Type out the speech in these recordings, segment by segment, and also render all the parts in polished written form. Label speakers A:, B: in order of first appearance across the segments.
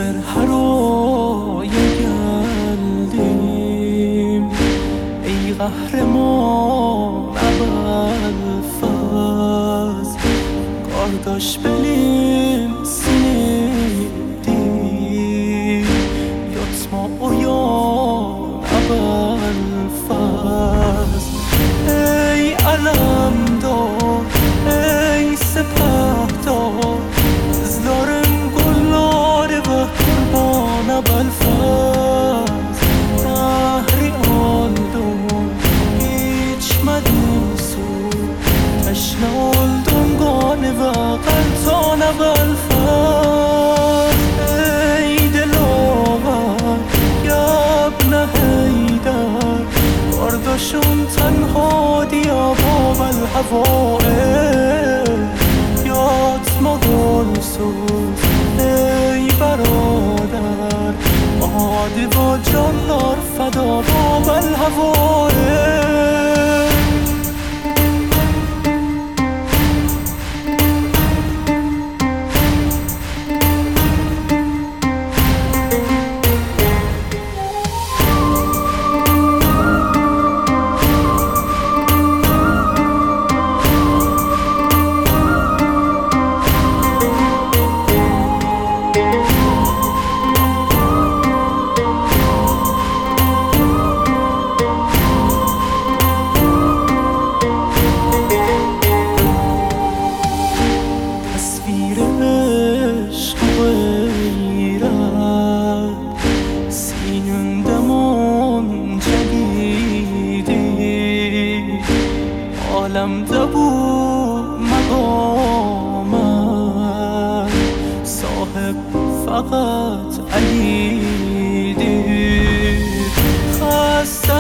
A: هرای گلدیم ای قهرمان ابوالفضل کارداش بلیم سیدی یطما اویان ابوالفضل ای علمدار ای سپهدار ازدارم گلاره و قربان ابوالفضل نهری آلدم هیچ مدیم سو تشنه آلدم گانه و قلتان ابوالفضل ای دلاور یبن حیدر بارداشم تنها دیا باب الهوائل یاتما گلسوز ای برادر آده و جانار فدا باب الهوائل عالم دبو مقامم صاحب فقط علی دید خسته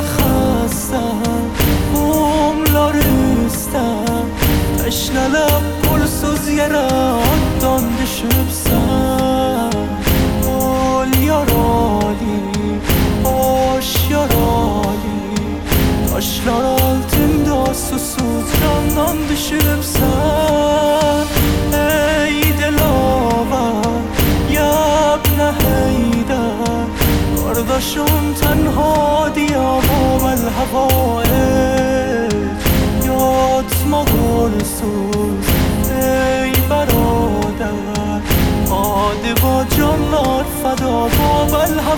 A: umlarıstan تشنلب pulsuz yere attan düşüp sen ol yaralı hoş yaralı taşlar altında susuz candan düşüp sen ey delaver yabne heyder kardeşim tenha diya bab الهوائل یاتما گلسوز ای برادر آده با جانار فدا باب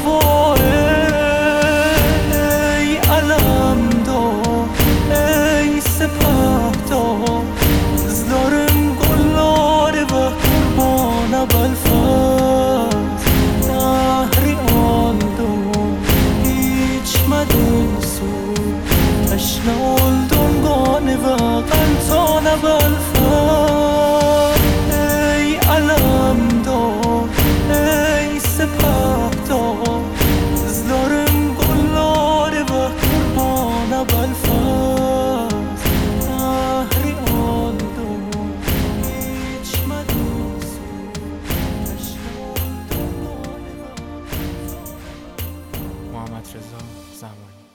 A: الهوائل ای علمدار ای سپهدار ازدارم گلاره و قربان ابوالفضل نهری آلدم هیچ مدین سو تشنه آلدم گانه و قلتان ابوالفضل ای علمدار ای سپهدار ازدارم گلاره و قربان ابوالفضل نهری آلدم هیچ مدین سو تشنه آلدم گانه و محمد رضا زمانی